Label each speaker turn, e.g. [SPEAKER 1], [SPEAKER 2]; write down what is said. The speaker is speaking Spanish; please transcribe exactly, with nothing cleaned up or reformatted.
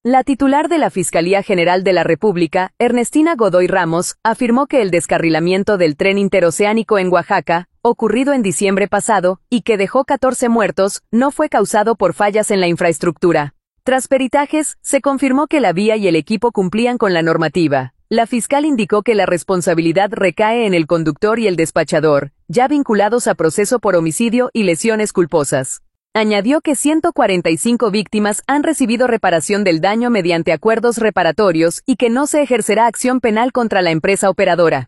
[SPEAKER 1] La titular de la Fiscalía General de la República, Ernestina Godoy Ramos, afirmó que el descarrilamiento del tren interoceánico en Oaxaca, ocurrido en diciembre pasado, y que dejó catorce muertos, no fue causado por fallas en la infraestructura. Tras peritajes, se confirmó que la vía y el equipo cumplían con la normativa. La fiscal indicó que la responsabilidad recae en el conductor y el despachador, ya vinculados a proceso por homicidio y lesiones culposas. Añadió que ciento cuarenta y cinco víctimas han recibido reparación del daño mediante acuerdos reparatorios y que no se ejercerá acción penal contra la empresa operadora.